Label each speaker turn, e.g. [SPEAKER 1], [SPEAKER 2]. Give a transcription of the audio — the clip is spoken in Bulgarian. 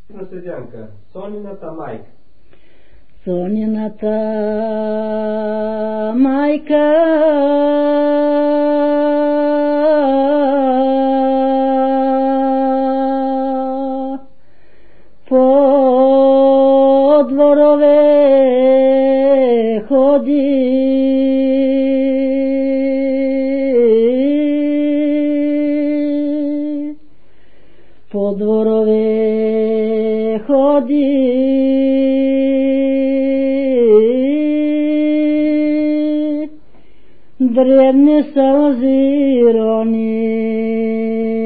[SPEAKER 1] Седянка, Сонината майка.
[SPEAKER 2] Сонината майка по дворове ходи, по дворове ходи, древни сълзи рони.